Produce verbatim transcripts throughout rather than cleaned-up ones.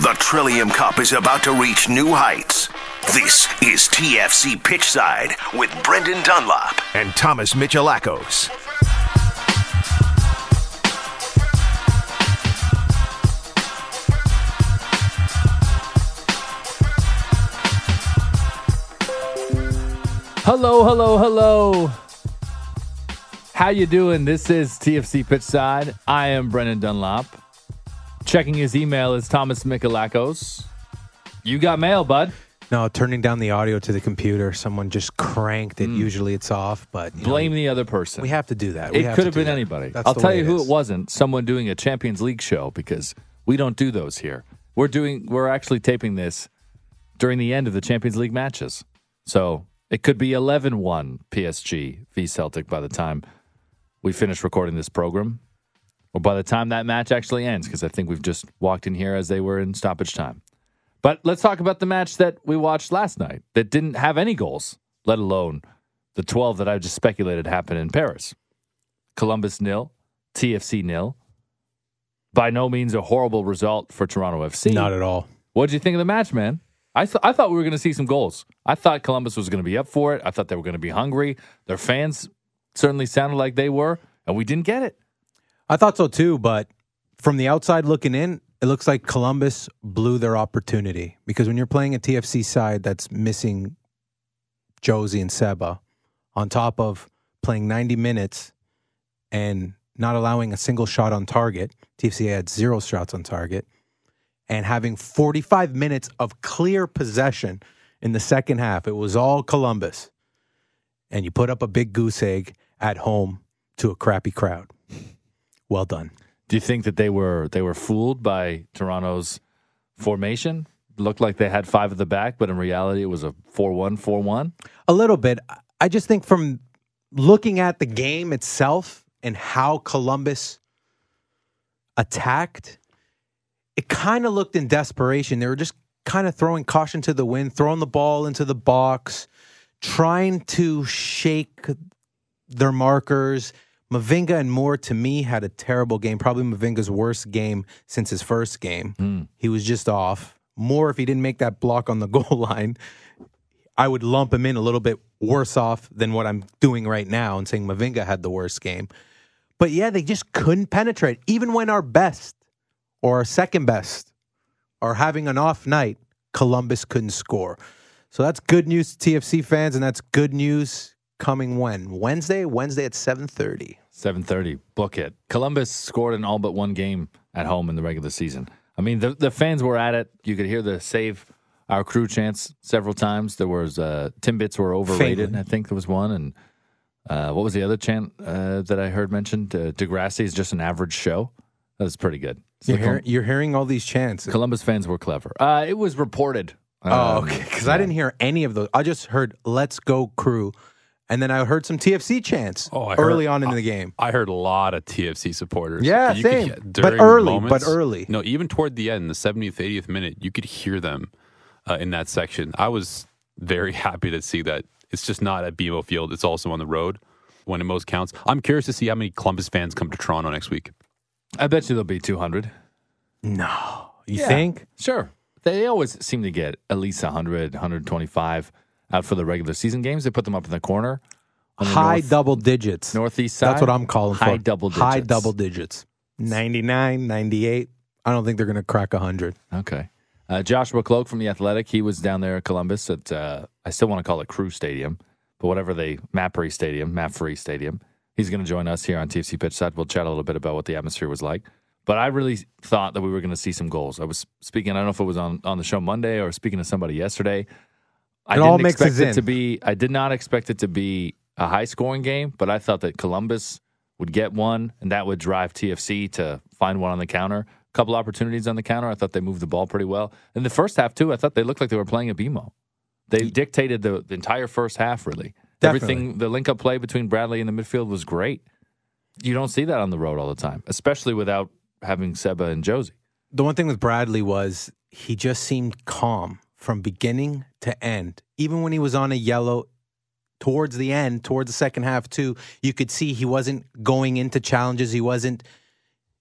The Trillium Cup is about to reach new heights. This is T F C Pitchside with Brendan Dunlop and Thomas Michalakos. Hello, hello, hello. How you doing? This is T F C Pitchside. I am Brendan Dunlop. Checking his email is Thomas Michalakos. You got mail, bud. No, turning down the audio to the computer. Someone just cranked it. Mm. Usually it's off, but... Blame know, the other person. We have to do that. We it have could have been that. anybody. That's I'll tell you it who is. it wasn't. Someone doing a Champions League show, because we don't do those here. We're doing. We're actually taping this during the end of the Champions League matches. So it could be eleven one P S G v Celtic by the time we finish recording this program. Or by the time that match actually ends, because I think we've just walked in here as they were in stoppage time. But let's talk about the match that we watched last night that didn't have any goals, let alone the twelve that I just speculated happened in Paris. Columbus nil, T F C nil. By no means a horrible result for Toronto F C. Not at all. What did you think of the match, man? I, th- I thought we were going to see some goals. I thought Columbus was going to be up for it. I thought they were going to be hungry. Their fans certainly sounded like they were, and we didn't get it. I thought so too, but from the outside looking in, it looks like Columbus blew their opportunity. Because when you're playing a T F C side that's missing Josie and Seba, on top of playing ninety minutes and not allowing a single shot on target, T F C had zero shots on target, and having forty-five minutes of clear possession in the second half, it was all Columbus. And you put up a big goose egg at home to a crappy crowd. Well done. Do you think that they were they were fooled by Toronto's formation? Looked like they had five at the back, but in reality it was a four one four one? A little bit. I just think from looking at the game itself and how Columbus attacked, it kind of looked in desperation. They were just kind of throwing caution to the wind, throwing the ball into the box, trying to shake their markers. Mavinga and Moore, to me, had a terrible game. Probably Mavinga's worst game since his first game. Mm. He was just off. Moore, if he didn't make that block on the goal line, I would lump him in a little bit worse off than what I'm doing right now and saying Mavinga had the worst game. But yeah, they just couldn't penetrate. Even when our best or our second best are having an off night, Columbus couldn't score. So that's good news to T F C fans, and that's good news coming when? Wednesday? Wednesday at seven thirty. seven thirty. Book it. Columbus scored in all but one game at home in the regular season. I mean, the the fans were at it. You could hear the save our crew chants several times. There was uh, Timbits were overrated, Faintly. I think there was one. And uh, what was the other chant uh, that I heard mentioned? Uh, Degrassi is just an average show. That was pretty good. So you're, hear, you're hearing all these chants. Columbus fans were clever. Uh, it was reported. Um, oh, okay. Because yeah. I didn't hear any of those. I just heard "Let's go crew." And then I heard some T F C chants oh, I early heard, on in the game. I heard a lot of T F C supporters. Yeah, you same. Could, but early, moments, but early. No, even toward the end, the seventieth, eightieth minute, you could hear them uh, in that section. I was very happy to see that. It's just not at B M O Field. It's also on the road when it most counts. I'm curious to see how many Columbus fans come to Toronto next week. I bet you there'll be two hundred. No. You yeah, think? Sure. They always seem to get at least one hundred, one hundred twenty-five out for the regular season games. They put them up in the corner. High north, double digits. Northeast side? That's what I'm calling High for. double digits. High double digits. ninety-nine, ninety-eight. I don't think they're going to crack one hundred. Okay. Uh, Joshua Cloak from The Athletic, he was down there at Columbus at, uh, I still want to call it Crew Stadium, but whatever they, Mapfre Stadium, Mapfre Stadium. He's going to join us here on T F C Pitchside. We'll chat a little bit about what the atmosphere was like. But I really thought that we were going to see some goals. I was speaking, I don't know if it was on, on the show Monday or speaking to somebody yesterday. I it didn't all expect mixes it in. to be, I did not expect it to be a high-scoring game, but I thought that Columbus would get one, and that would drive T F C to find one on the counter. A couple opportunities on the counter. I thought they moved the ball pretty well. In the first half, too, I thought they looked like they were playing a B M O. They dictated the, the entire first half, really. Definitely. Everything, the link-up play between Bradley and the midfield was great. You don't see that on the road all the time, especially without having Seba and Josie. The one thing with Bradley was he just seemed calm from beginning to end. Even when he was on a yellow, towards the end, towards the second half too, you could see he wasn't going into challenges. He wasn't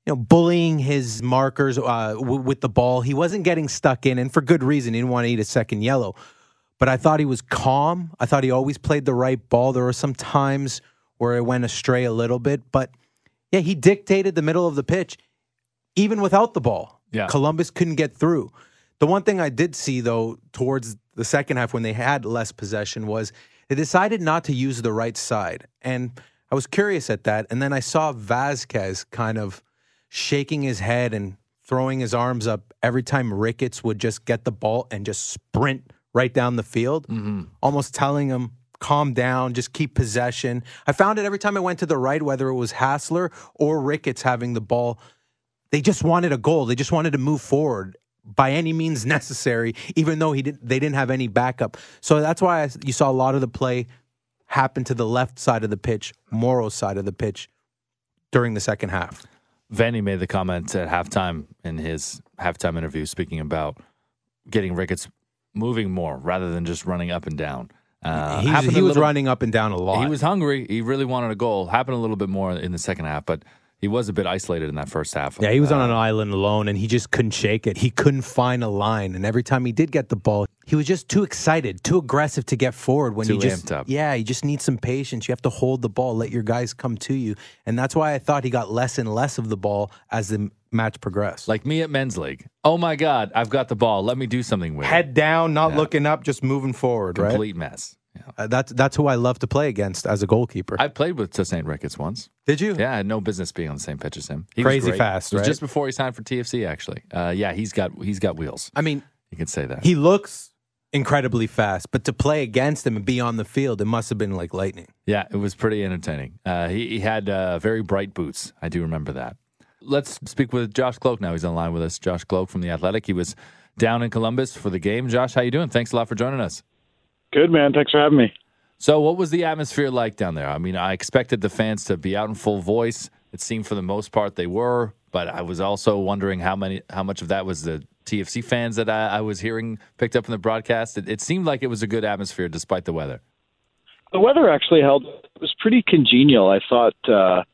you know, bullying his markers uh, w- with the ball. He wasn't getting stuck in, and for good reason. He didn't want to eat a second yellow. But I thought he was calm. I thought he always played the right ball. There were some times where it went astray a little bit. But, yeah, he dictated the middle of the pitch, even without the ball. Yeah. Columbus couldn't get through. The one thing I did see, though, towards the second half when they had less possession was they decided not to use the right side. And I was curious at that. And then I saw Vázquez kind of shaking his head and throwing his arms up every time Ricketts would just get the ball and just sprint right down the field, mm-hmm. almost telling him, calm down, just keep possession. I found it every time I went to the right, whether it was Hassler or Ricketts having the ball, they just wanted a goal. They just wanted to move forward by any means necessary, even though he did, they didn't have any backup. So that's why I, you saw a lot of the play happen to the left side of the pitch, Morrow's side of the pitch, during the second half. Vanny made the comment at halftime in his halftime interview, speaking about getting Ricketts moving more rather than just running up and down. Uh, he was, he was little, running up and down a lot. He was hungry. He really wanted a goal. Happened a little bit more in the second half, but he was a bit isolated in that first half. Yeah, he was uh, on an island alone, and he just couldn't shake it. He couldn't find a line, and every time he did get the ball, he was just too excited, too aggressive to get forward. When too you just, amped up. Yeah, you just need some patience. You have to hold the ball, let your guys come to you, and that's why I thought he got less and less of the ball as the match progressed. Like me at men's league. Oh my God, I've got the ball. Let me do something with it. Head down, not Yeah. looking up, just moving forward. Complete right? mess. Yeah. Uh, that's that's who I love to play against as a goalkeeper. I played with Saint Ricketts once. Did you? Yeah, I had no business being on the same pitch as him. He Crazy was great. fast, It was right? just before he signed for T F C, actually. Uh, yeah, he's got he's got wheels. I mean, You can say that. he looks incredibly fast, but to play against him and be on the field, it must have been like lightning. Yeah, it was pretty entertaining. Uh, he, he had uh, very bright boots. I do remember that. Let's speak with Josh Cloak now. He's on the line with us. Josh Cloak from The Athletic. He was down in Columbus for the game. Josh, how you doing? Thanks a lot for joining us. Good, man. Thanks for having me. So what was the atmosphere like down there? I mean, I expected the fans to be out in full voice. It seemed for the most part they were, but I was also wondering how many, how much of that was the T F C fans that I, I was hearing picked up in the broadcast. It, it seemed like it was a good atmosphere despite the weather. The weather actually held. It was pretty congenial. I thought uh,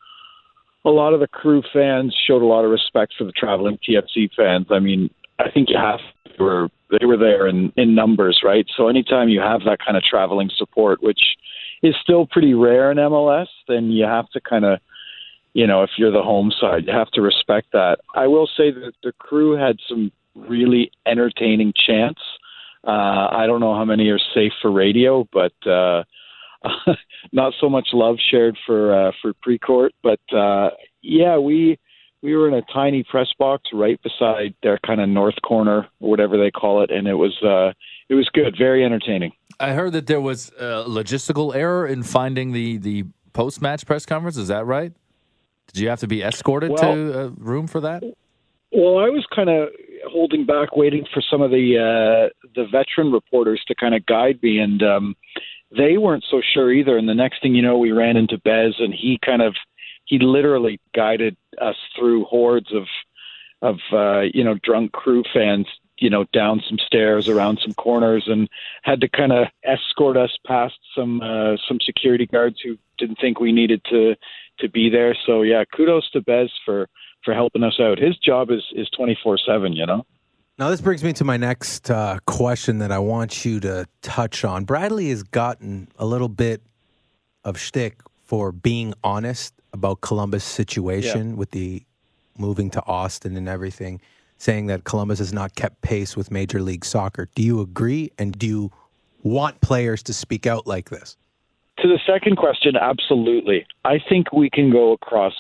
a lot of the Crew fans showed a lot of respect for the traveling T F C fans. I mean, I think you have they were they were there in, in numbers, right? So anytime you have that kind of traveling support, which is still pretty rare in M L S, then you have to kind of, you know, if you're the home side, you have to respect that. I will say that the Crew had some really entertaining chants. Uh, I don't know how many are safe for radio, but uh, not so much love shared for uh, for pre-court. But uh, yeah, we we were in a tiny press box right beside their kind of north corner, or whatever they call it, and it was uh, it was good, very entertaining. I heard that there was a logistical error in finding the, the post-match press conference. Is that right? Did you have to be escorted well, to a room for that? Well, I was kind of holding back, waiting for some of the uh, the veteran reporters to kind of guide me, and um, they weren't so sure either. And the next thing you know, we ran into Bez, and he kind of he literally guided us through hordes of of uh, you know drunk Crew fans, you know, down some stairs, around some corners, and had to kind of escort us past some uh, some security guards who didn't think we needed to to be there. So yeah, kudos to Bez for. for helping us out. His job is is twenty-four seven, you know? Now, this brings me to my next uh, question that I want you to touch on. Bradley has gotten a little bit of shtick for being honest about Columbus' situation yeah. with the moving to Austin and everything, saying that Columbus has not kept pace with Major League Soccer. Do you agree, and do you want players to speak out like this? To the second question, absolutely. I think we can go across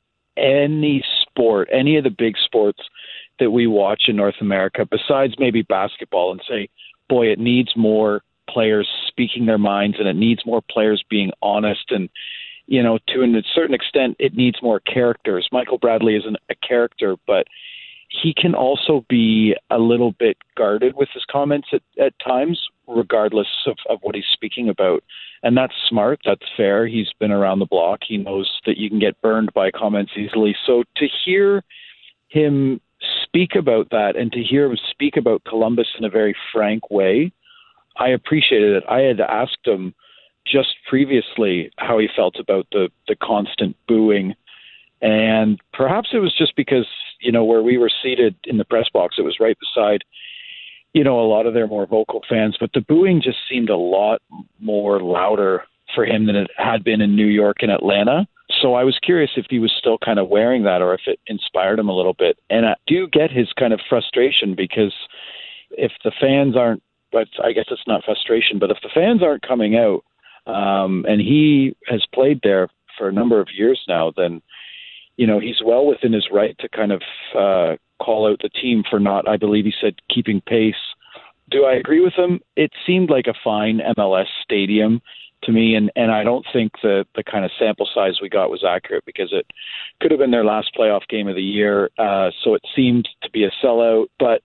any sport, any of the big sports that we watch in North America, besides maybe basketball, and say, boy, it needs more players speaking their minds, and it needs more players being honest. And, you know, to a certain extent, it needs more characters. Michael Bradley isn't a character, but he can also be a little bit guarded with his comments at, at times, regardless of, of what he's speaking about. And that's smart. That's fair. He's been around the block. He knows that you can get burned by comments easily. So to hear him speak about that, and to hear him speak about Columbus in a very frank way, I appreciated it. I had asked him just previously how he felt about the, the constant booing And perhaps it was just because, you know, where we were seated in the press box, it was right beside, you know, a lot of their more vocal fans. But the booing just seemed a lot more louder for him than it had been in New York and Atlanta. So I was curious if he was still kind of wearing that or if it inspired him a little bit. And I do get his kind of frustration because if the fans aren't, but I guess it's not frustration, but if the fans aren't coming out, um, and he has played there for a number of years now, then, you know, he's well within his right to kind of uh, call out the team for not, I believe he said, keeping pace. Do I agree with him? It seemed like a fine M L S stadium to me, and, and I don't think the, the kind of sample size we got was accurate because it could have been their last playoff game of the year, uh, so it seemed to be a sellout. But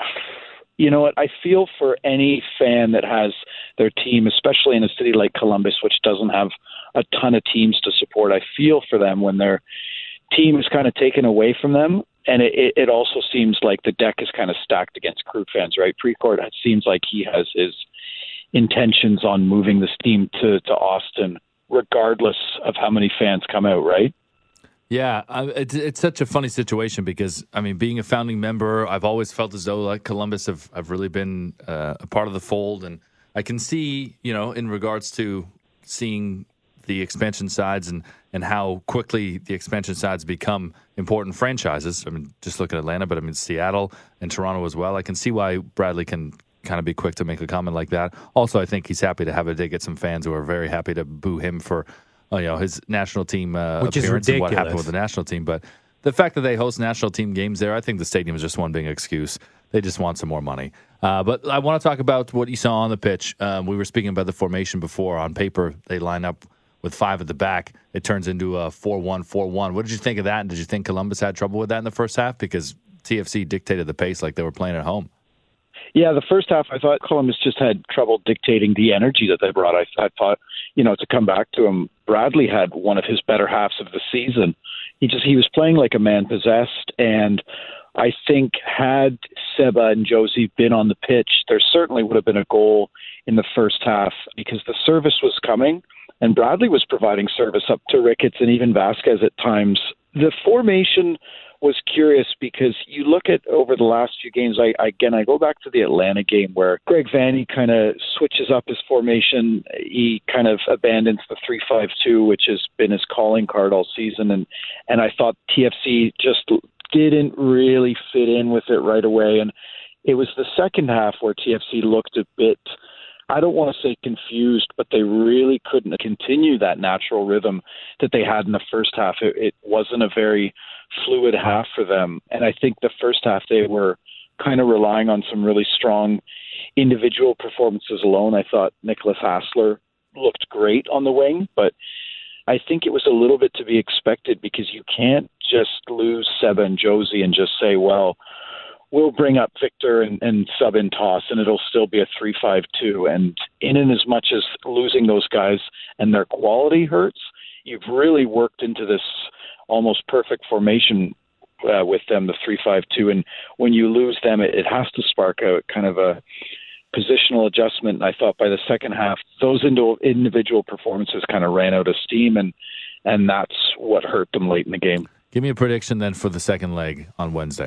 you know what? I feel for any fan that has their team, especially in a city like Columbus, which doesn't have a ton of teams to support. I feel for them when their team is kind of taken away from them. And it, it also seems like the deck is kind of stacked against Crew fans, right? Precourt, it seems like he has his intentions on moving this team to, to Austin, regardless of how many fans come out, right? Yeah, it's, it's such a funny situation because, I mean, being a founding member, I've always felt as though, like Columbus, have, have really been uh, a part of the fold. And I can see, you know, in regards to seeing the expansion sides and, and how quickly the expansion sides become important franchises. I mean, just look at Atlanta, but I mean, Seattle and Toronto as well. I can see why Bradley can kind of be quick to make a comment like that. Also, I think he's happy to have a dig at some fans who are very happy to boo him for, you know, his national team uh, Which is appearance and what happened ridiculous. with the national team. But the fact that they host national team games there, I think the stadium is just one big excuse. They just want some more money. Uh, but I want to talk about what you saw on the pitch. Um, we were speaking about the formation before. On paper, they line up with five at the back. It turns into a four one four one. What did you think of that? And did you think Columbus had trouble with that in the first half? Because T F C dictated the pace like they were playing at home. Yeah, the first half, I thought Columbus just had trouble dictating the energy that they brought. I, I thought, you know, to come back to him, Bradley had one of his better halves of the season. He just he was playing like a man possessed, and I think had Seba and Josie been on the pitch, there certainly would have been a goal in the first half because the service was coming, and Bradley was providing service up to Ricketts and even Vasquez at times. The formation was curious because you look at over the last few games, I, again, I go back to the Atlanta game where Greg Vanney kind of switches up his formation. He kind of abandons the three five two, which has been his calling card all season. And, and I thought T F C just didn't really fit in with it right away. And it was the second half where T F C looked a bit, I don't want to say confused, but they really couldn't continue that natural rhythm that they had in the first half. It, it wasn't a very fluid half for them. And I think the first half they were kind of relying on some really strong individual performances alone. I thought Nicholas Hassler looked great on the wing, but I think it was a little bit to be expected because you can't just lose Seba and Josie and just say, well, we'll bring up Victor and, and sub in Toss, and it'll still be a three five two. And in and as much as losing those guys and their quality hurts, you've really worked into this almost perfect formation uh, with them, the three five two. And when you lose them, it, it has to spark a kind of a positional adjustment. And I thought by the second half, those individual performances kind of ran out of steam, and and that's what hurt them late in the game. Give me a prediction then for the second leg on Wednesday.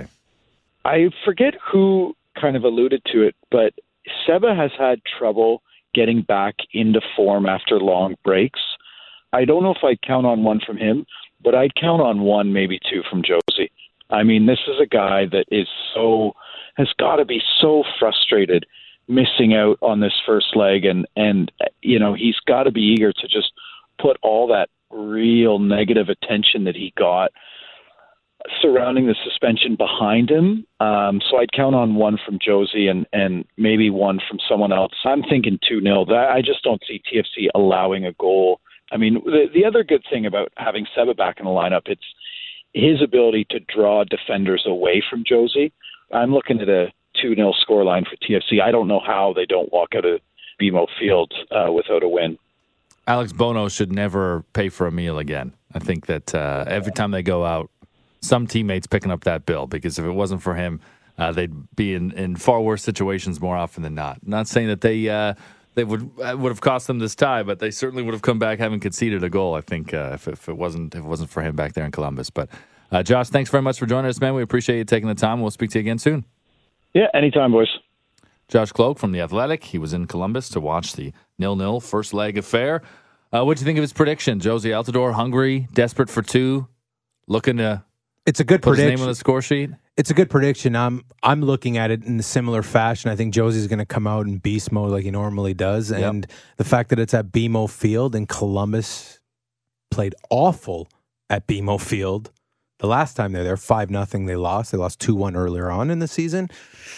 I forget who kind of alluded to it, but Seba has had trouble getting back into form after long breaks. I don't know if I'd count on one from him, but I'd count on one, maybe two from Josie. I mean, this is a guy that is so, has got to be so frustrated missing out on this first leg. And, and you know, he's got to be eager to just put all that real negative attention that he got surrounding the suspension behind him. Um, so I'd count on one from Josie and, and maybe one from someone else. I'm thinking two nil. I just don't see T F C allowing a goal. I mean, the, the other good thing about having Seba back in the lineup, it's his ability to draw defenders away from Josie. I'm looking at a two nil scoreline for T F C. I don't know how they don't walk out of B M O Field uh, without a win. Alex Bono should never pay for a meal again. I think that uh, every time they go out, some teammates picking up that bill, because if it wasn't for him, uh, they'd be in, in far worse situations more often than not. Not saying that they uh, they would it would have cost them this tie, but they certainly would have come back having conceded a goal. I think uh, if, if it wasn't if it wasn't for him back there in Columbus. But uh, Josh, thanks very much for joining us, man. We appreciate you taking the time. We'll speak to you again soon. Yeah, anytime, boys. Josh Cloak from The Athletic. He was in Columbus to watch the nil-nil first leg affair. Uh, what do you think of his prediction? Josie Altidore, hungry, desperate for two, looking to it's a good put prediction. his name on the score sheet? It's a good prediction. I'm I'm looking at it in a similar fashion. I think Josie's going to come out in beast mode like he normally does. And yep. the fact that it's at B M O Field and Columbus played awful at B M O Field. The last time they were there, five nothing they lost. They lost two one earlier on in the season.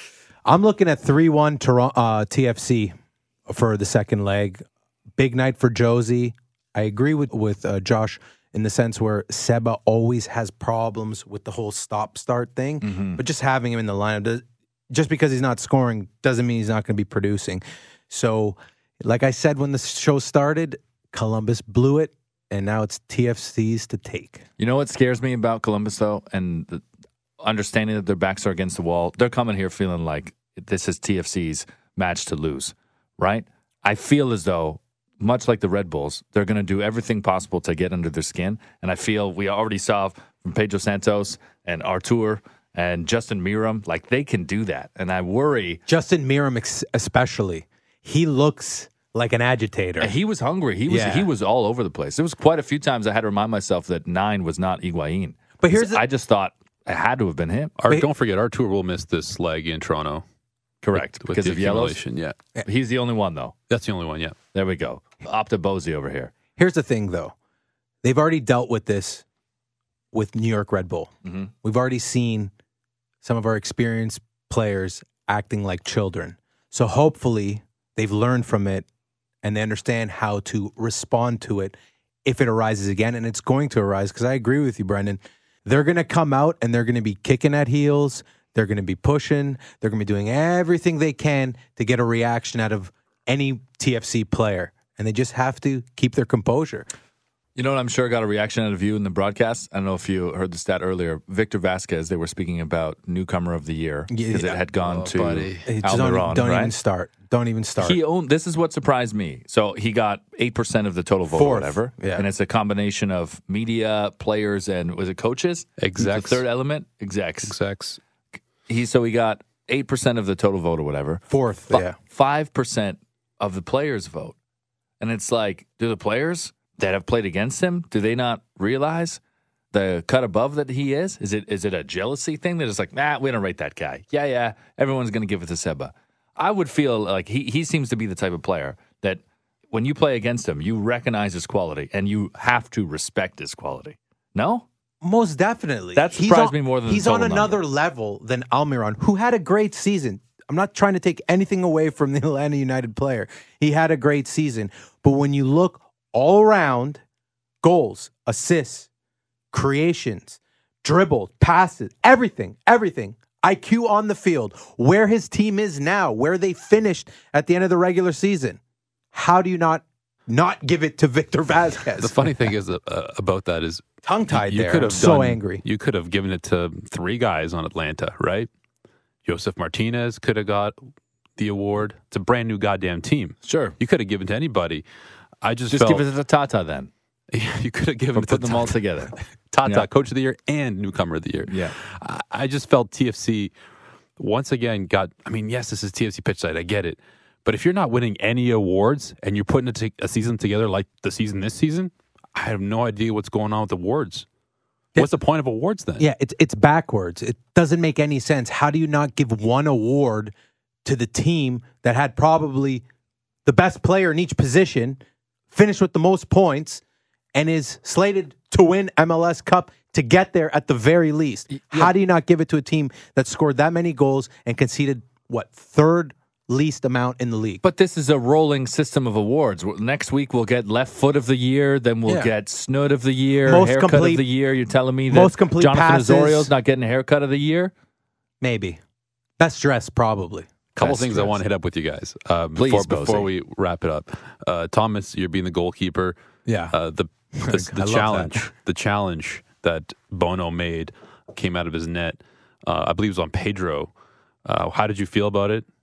I'm looking at three one Toronto, uh, T F C for the second leg. Big night for Josie. I agree with, with uh, Josh in the sense where Seba always has problems with the whole stop-start thing. Mm-hmm. But just having him in the lineup, does, just because he's not scoring doesn't mean he's not going to be producing. So, like I said when the show started, Columbus blew it, and now it's T F C's to take. You know what scares me about Columbus, though? And the understanding that their backs are against the wall, they're coming here feeling like this is T F C's match to lose, right? I feel as though, much like the Red Bulls, they're going to do everything possible to get under their skin. And I feel we already saw from Pedro Santos and Artur and Justin Miram, like they can do that. And I worry. Justin Miram ex- especially, he looks like an agitator. He was hungry. He was yeah. he was all over the place. There was quite a few times I had to remind myself that nine was not Higuain. But here's the- I just thought it had to have been him. Art, don't forget, Artur will miss this leg in Toronto. Correct. With, because with of yellows? Yeah. He's the only one, though. That's the only one, yeah. There we go. Opta Bozy over here. Here's the thing, though. They've already dealt with this with New York Red Bull. Mm-hmm. We've already seen some of our experienced players acting like children. So hopefully they've learned from it and they understand how to respond to it if it arises again. And it's going to arise because I agree with you, Brendan. They're going to come out and they're going to be kicking at heels. They're going to be pushing. They're going to be doing everything they can to get a reaction out of any T F C player. And they just have to keep their composure. You know what? I'm sure got a reaction out of you in the broadcast. I don't know if you heard the stat earlier. Victor Vasquez, they were speaking about newcomer of the year because yeah. it had gone oh, to Almiron. Don't, don't right? even start. Don't even start. He owned, this is what surprised me. So he got eight percent of the total vote Fourth. or whatever. Yeah. And it's a combination of media, players, and was it coaches? Execs. The third element? Execs. Execs. He So he got eight percent of the total vote or whatever. Fourth, F- yeah. five percent of the players vote. And it's like, do the players that have played against him, do they not realize the cut above that he is? Is it is it a jealousy thing that is like, nah, we don't rate that guy. Yeah, yeah, everyone's going to give it to Seba. I would feel like he, he seems to be the type of player that when you play against him, you recognize his quality and you have to respect his quality. No? Most definitely. That surprised me more than he's the on total another number. level than Almiron, who had a great season. I'm not trying to take anything away from the Atlanta United player. He had a great season. But when you look all around, goals, assists, creations, dribbles, passes, everything, everything, I Q on the field, where his team is now, where they finished at the end of the regular season, how do you not not give it to Victor Vasquez? The funny thing is uh, about that is tongue-tied you there. Could have I'm so done, angry. You could have given it to three guys on Atlanta, right? Josef Martinez could have got the award. It's a brand new goddamn team. Sure. You could have given it to anybody. I just Just felt, give it to Tata then. You could have given Or it to put them all together. Tata, Yeah. Coach of the Year and Newcomer of the Year. Yeah. I, I just felt T F C once again got, I mean, yes, this is T F C pitch side. I get it. But if you're not winning any awards and you're putting a, t- a season together like the season this season, I have no idea what's going on with awards. What's the point of awards then? Yeah, it's it's backwards. It doesn't make any sense. How do you not give one award to the team that had probably the best player in each position, finished with the most points, and is slated to win M L S Cup to get there at the very least? Yeah. How do you not give it to a team that scored that many goals and conceded, what, third least amount in the league? But this is a rolling system of awards. Next week we'll get left foot of the year, then we'll Yeah. get snoot of the year, Most haircut complete- of the year. You're telling me that most complete Jonathan passes. Osorio's not getting a haircut of the year? Maybe. Best dressed, probably. Couple Best things dressed. I want to hit up with you guys uh, Please, before, before Bozy. we wrap it up. Uh, Thomas, you're being the goalkeeper. Yeah. Uh, the the, I the love challenge, that. the challenge that Bono made came out of his net. Uh, I believe it was on Pedro. Uh, how did you feel about it?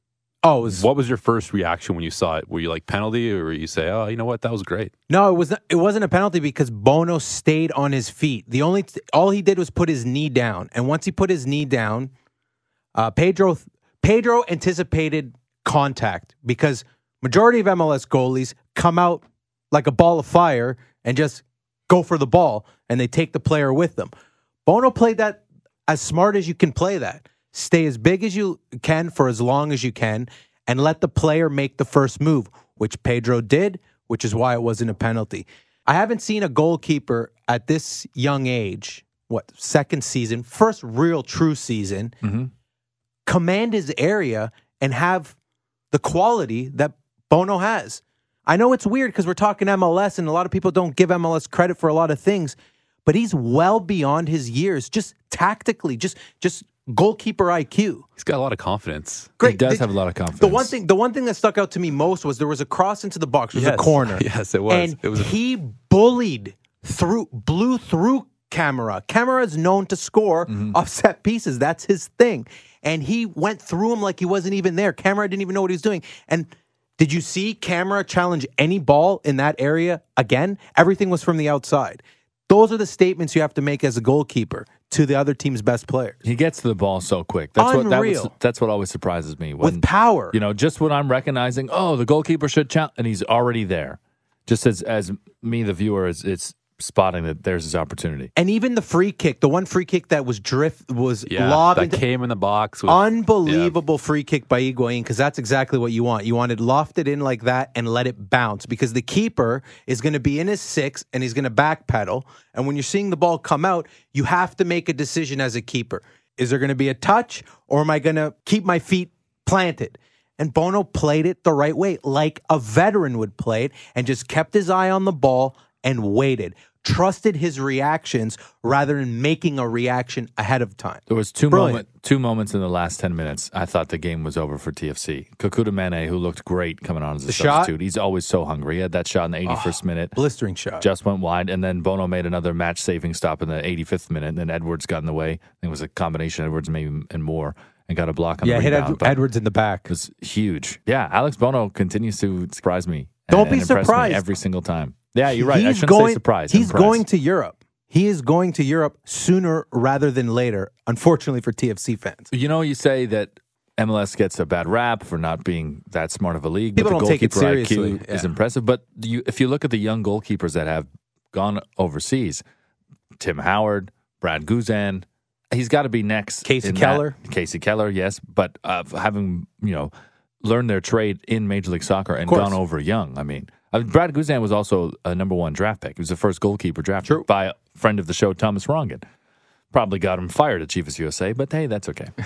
Oh, it was What was your first reaction when you saw it? Were you like penalty, or were you say, "Oh, you know what, that was great"? no, it was not, it wasn't a penalty because Bono stayed on his feet. The only all he did was put his knee down, and once he put his knee down, uh, Pedro Pedro anticipated contact because majority of M L S goalies come out like a ball of fire and just go for the ball, and they take the player with them. Bono played that as smart as you can play that. Stay as big as you can for as long as you can and let the player make the first move, which Pedro did, which is why it wasn't a penalty. I haven't seen a goalkeeper at this young age, what, second season, first real true season, Mm-hmm. command his area and have the quality that Bono has. I know it's weird because we're talking M L S and a lot of people don't give M L S credit for a lot of things, but he's well beyond his years, just tactically, just just goalkeeper I Q. He's got a lot of confidence. Great. He does The- have a lot of confidence. The one thing, the one thing that stuck out to me most was there was a cross into the box. It was Yes. a corner. Yes, it was. And It was a- he bullied through, blew through Camara. Camara is known to score Mm-hmm. off set pieces. That's his thing. And he went through him like he wasn't even there. Camara didn't even know what he was doing. And did you see Camara challenge any ball in that area again? Everything was from the outside. Those are the statements you have to make as a goalkeeper to the other team's best players. He gets to the ball so quick. That's what that was, Unreal. that's what always surprises me. When, With power. You know, just when I'm recognizing, oh, the goalkeeper should challenge, and he's already there. Just as as me, the viewer, is it's spotting that there's his opportunity. And even the free kick, the one free kick that was drift was Yeah, lobbed that into came in the box. With, unbelievable free kick by Higuain because that's exactly what you want. You want it lofted in like that and let it bounce because the keeper is going to be in his six and he's going to backpedal. And when you're seeing the ball come out, you have to make a decision as a keeper. Is there going to be a touch or am I going to keep my feet planted? And Bono played it the right way, like a veteran would play it, and just kept his eye on the ball and waited. Trusted his reactions rather than making a reaction ahead of time. There was two Brilliant. moment, two moments in the last ten minutes. I thought the game was over for T F C. Kakuta Mane, who looked great coming on as a The shot? substitute. He's always so hungry. He had that shot in the eighty-first minute. Blistering shot. Just went wide, and then Bono made another match-saving stop in the eighty-fifth minute, and then Edwards got in the way. I think it was a combination of Edwards maybe and more, and got a block on yeah, the hit rebound. Ed- but Edwards in the back. It was huge. Yeah, Alex Bono continues to surprise me. Don't and, be and impress me surprised. every single time. Yeah, you're right. I He's shouldn't going, say surprised. He's Impressed. going to Europe. He is going to Europe sooner rather than later, unfortunately for T F C fans. You know, you say that M L S gets a bad rap for not being that smart of a league, People but the don't take it goalkeeper I Q seriously. is Yeah. impressive. But you, if you look at the young goalkeepers that have gone overseas, Tim Howard, Brad Guzan, he's got to be next. Casey in that. Keller. Casey Keller, yes. But uh, having, you know, learned their trade in Major League Soccer and course. gone over young, I mean, I mean, Brad Guzan was also a number one draft pick. He was the first goalkeeper drafted True. by a friend of the show, Thomas Rongen. Probably got him fired at Chivas U S A, but hey, that's okay.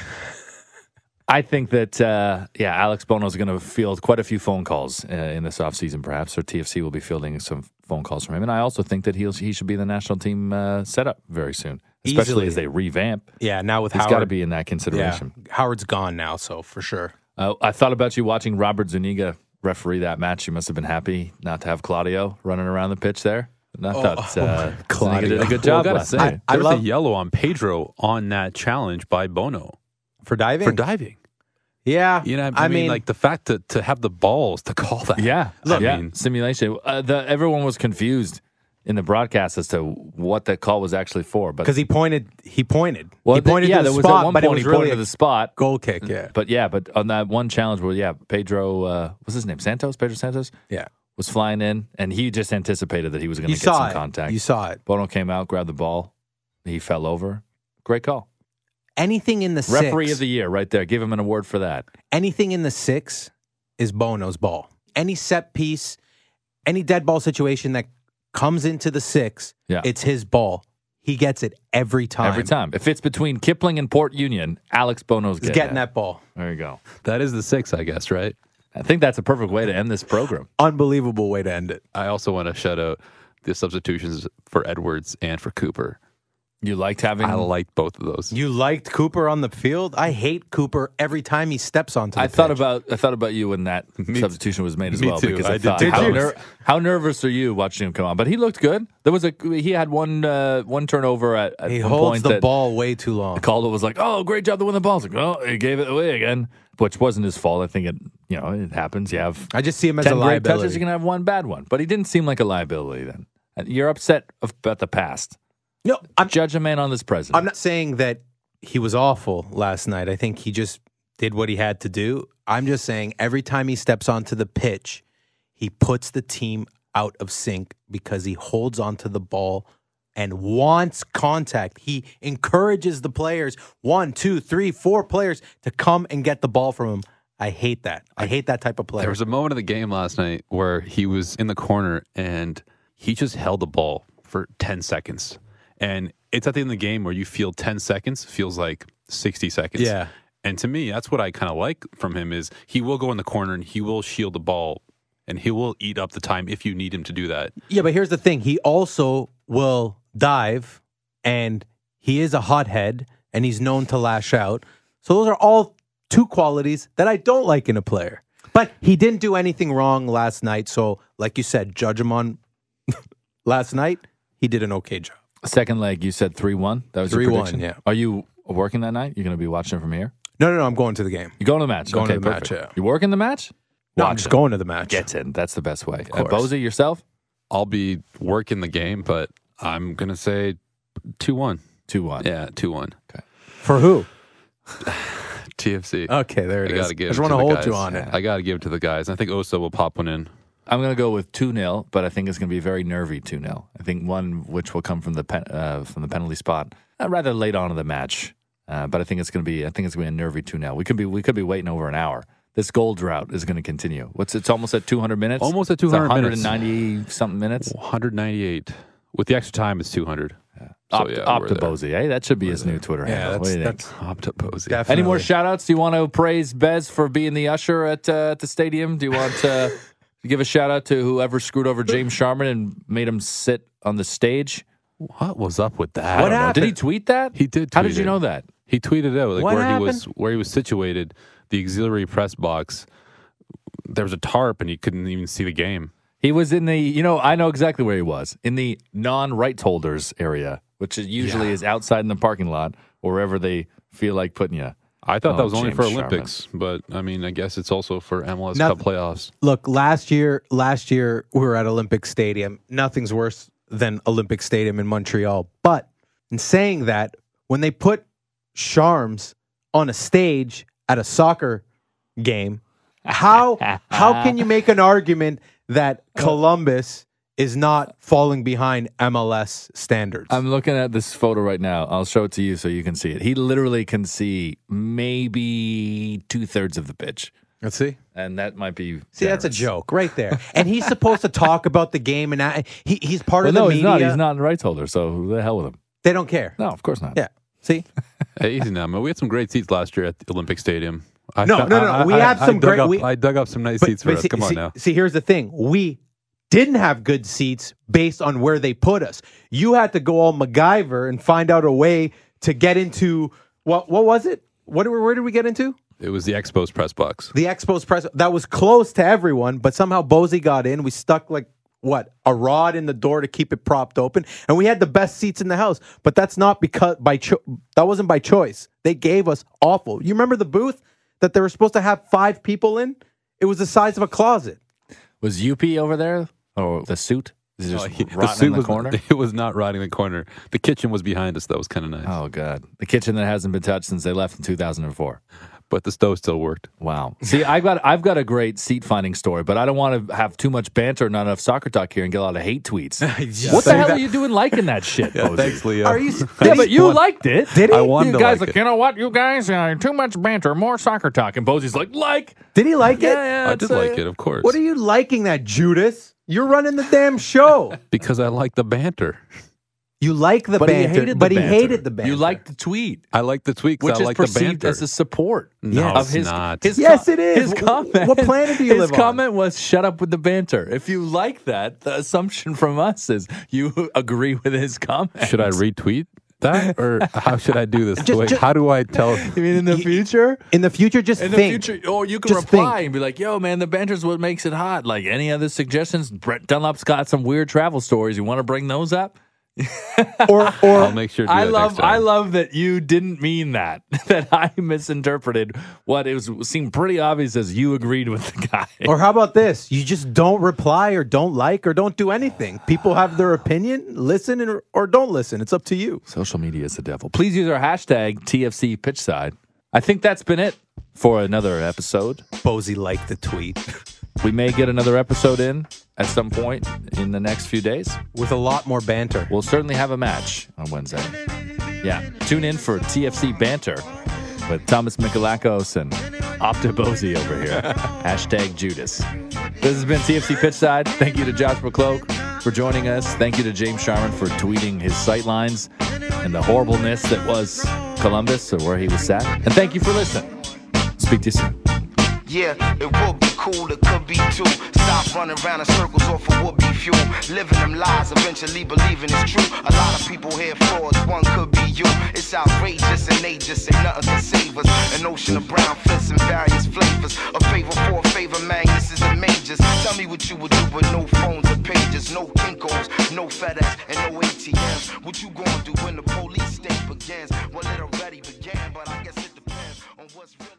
I think that, uh, yeah, Alex Bono is going to field quite a few phone calls uh, in this offseason, perhaps, or T F C will be fielding some phone calls from him. And I also think that he'll, he should be in the national team uh, setup very soon, especially Easily. as they revamp. Yeah, now with He's Howard. got to be in that yeah, consideration. Howard's gone now, so for sure. Uh, I thought about you watching Robert Zuniga referee that match. You must have been happy not to have Claudio running around the pitch there. And I thought uh, Claudio. Zuniga did a good Well, I job gotta last say, night. I there was love- a yellow on Pedro on that challenge by Bono For diving? for diving. Yeah. You know, I, mean, like the fact to to have the balls to call that. Yeah, I yeah. mean, Simulation. Uh, the, everyone was confused in the broadcast as to what that call was actually for. But because he pointed, he pointed. well, he pointed yeah, to the there was spot, at one but point it was he really pointed a to the spot. goal kick, yeah. But yeah, but on that one challenge where yeah, Pedro, uh, what's his name? Santos, Pedro Santos, Yeah. was flying in, and he just anticipated that he was going to You get saw some it. contact. You saw it. Bono came out, grabbed the ball, he fell over. Great call. Anything in the Referee six, of the year, right there. Give him an award for that. anything in the six is Bono's ball. Any set piece, any dead ball situation that comes into the six, Yeah. it's his ball. He gets it every time. Every time. If it's between Kipling and Port Union, Alex Bono's He's getting, getting it. that ball. There you go. that is the six, I guess, right? I think that's a perfect way to end this program. Unbelievable way to end it. I also want to shout out the substitutions for Edwards and for Cooper. You liked having. I liked both of those. You liked Cooper on the field? I hate Cooper every time he steps onto the I pitch. thought about I thought about you when that Me- substitution was made as me well. too. Because I I, did thought, too. how, Did you? ner- how nervous are you watching him come on? But he looked good. There was a he had one uh, one turnover at, at He one holds point the that ball way too long. Calder was like, "Oh, great job to win the ball." I was like, "Oh, he gave it away again," which wasn't his fault. I think it you know it happens. You have I just see him as ten a great liability. touches, you can have one bad one. But he didn't seem like a liability then. You're upset about the past. No, I'm, Judge a man on this present. I'm not saying that he was awful last night. I think he just did what he had to do. I'm just saying every time he steps onto the pitch, he puts the team out of sync because he holds onto the ball and wants contact. He encourages the players, one, two, three, four players, to come and get the ball from him. I hate that. I hate that type of player. There was a moment of the game last night where he was in the corner and he just held the ball for ten seconds. And it's at the end of the game where you feel ten seconds feels like sixty seconds. Yeah. And to me, that's what I kind of like from him is he will go in the corner and he will shield the ball and he will eat up the time if you need him to do that. Yeah, but here's the thing. He also will dive, and he is a hothead, and he's known to lash out. So those are all two qualities that I don't like in a player. But he didn't do anything wrong last night. So, like you said, judge him on last night. He did an okay job. Second leg, you said three one. That was your three one, prediction? yeah. Are you working that night? You're going to be watching from here? No, no, no. I'm going to the game. You going to the match? Going okay, to the perfect. match, yeah. You working the match? No, Watch I'm just it. going to the match. Gets in. That's the best way. Uh, course. Bozy, yourself? I'll be working the game, but I'm going to say two one. two one. Yeah, two one. For who? T F C. Okay, there it I is. gotta give I just it want to to the hold guys. you on it. I got to give it to the guys. I think Osa will pop one in. I'm going to go with two nil, but I think it's going to be a very nervy two nil. I think one which will come from the pen, uh, from the penalty spot uh, rather late on in the match. Uh, but I think it's going to be I think it's going to be a nervy two nil. We could be we could be waiting over an hour. This goal drought is going to continue. What's it's almost at two hundred minutes? Almost at two hundred minutes. one ninety something minutes. one ninety-eight. With the extra time, it's two hundred. Yeah. So, Opt, yeah, Opt we're to there. Bozy, eh? That should be his new Twitter Yeah, handle. that's, What do you think? that's Optoposy. definitely. Any more shout outs? Do you want to praise Bez for being the usher at uh, at the stadium? Do you want to give a shout out to whoever screwed over James Sharman and made him sit on the stage? What was up with that? I What don't know. happened? Did he tweet that? He did How tweet did you it. know that? He tweeted out like What where happened? he was where he was situated, the auxiliary press box. There was a tarp and you couldn't even see the game. He was in the, you know, I know exactly where he was. In the non-rights holders area, which is usually Yeah. is outside in the parking lot or wherever they feel like putting you. I thought Oh, that was only James for Sharman. Olympics, but I mean, I guess it's also for M L S Nothing- Cup playoffs. Look, last year, last year we were at Olympic Stadium. Nothing's worse than Olympic Stadium in Montreal. But in saying that, when they put Sharms on a stage at a soccer game, how how can you make an argument that Columbus is not falling behind M L S standards? I'm looking at this photo right now. I'll show it to you so you can see it. He literally can see maybe two thirds of the pitch. Let's see. And that might be. See, that's a generous. joke right there. And he's supposed to talk about the game, and I, he, he's part Well, of the no, he's media. not. He's not a rights holder, so the hell with him. They don't care. No, of course not. Yeah. See? Hey, easy now, man. We had some great seats last year at the Olympic Stadium. I No, found- no, no, I- we I- have I some dug great- Up, we- I dug up some nice But- seats for but us. see, Come on see- now. See, here's the thing. We didn't have good seats based on where they put us. You had to go all MacGyver and find out a way to get into what? What was it? What? Where did we get into? It was the Expos press box. The Expos press. That was close to everyone, but somehow Bozy got in. We stuck like what a rod in the door to keep it propped open, and we had the best seats in the house. But that's not because by cho- that wasn't by choice. They gave us awful. You remember the booth that they were supposed to have five people in? It was the size of a closet. Was U P over there? Or the suit? Is he just Oh, he- the rotting suit in the was, corner? It was not rotting in the corner. The kitchen was behind us. That was kind of nice. Oh, God. The kitchen that hasn't been touched since they left in two thousand four. But the stove still worked. Wow. See, I've got I've got a great seat finding story, but I don't want to have too much banter, not enough soccer talk here, and get a lot of hate tweets. What the hell are you doing liking that shit, Bozy? Thanks, Leo. Are you? Yeah, but you liked it. Did he? I wanted You to guys like like, it. you know what, you guys, uh, too much banter, more soccer talk. And Bozy's like, like. Did he like it? Yeah, yeah, I it's, did like uh, it, of course. What are you liking that, Judas? You're running the damn show. Because I like the banter. You like the But banter, he hated the but he banter. hated the banter. You liked the tweet, I like the tweet which because is I like the perceived banter. as a support. No, of it's his, not. His Yes, com- it is. His Wh- comment. what planet do you his live on? comment was, "Shut up with the banter." If you like that, the assumption from us is you agree with his comment. Should I retweet? that, or how should I do this? Just- Wait, just- how do I tell? You mean in the future? In the future, just In the think. future, or you can Just reply think. and be like, "Yo, man, the banter's what makes it hot." Like, any other suggestions? Brett Dunlop's got some weird travel stories. You want to bring those up? Or, I'll or make sure to do I that love, next time. I love that you didn't mean that. That I misinterpreted what it was. Seemed pretty obvious as you agreed with the guy. or how about this? You just don't reply, or don't like, or don't do anything. People have their opinion. Listen and, or don't listen. It's up to you. Social media is the devil. Please use our hashtag T F C Pitchside. I think that's been it for another episode. Posey liked the tweet We may get another episode in at some point in the next few days. with a lot more banter. We'll certainly have a match on Wednesday. Yeah, tune in for T F C Banter with Thomas Michalakos and Opta Bosey over here. Hashtag Judas. This has been T F C Pitchside. Thank you to Josh McCloak for joining us. Thank you to James Sharman for tweeting his sightlines and the horribleness that was Columbus or where he was sat. And thank you for listening. Speak to you soon. Yeah, it would be cool, it could be too. Stop running around in circles off of would be fuel. Living them lies, eventually believing it's true. A lot of people here frauds, one could be you. It's outrageous and they just say nothing can save us. An ocean of brown fists in various flavors. A favor for a favor, Magnus and majors. Tell me what you would do with no phones or pages, no Kinkos, no FedEx, and no A T Ms. What you gonna do when the police state begins? Well, it already began, but I guess it depends on what's real.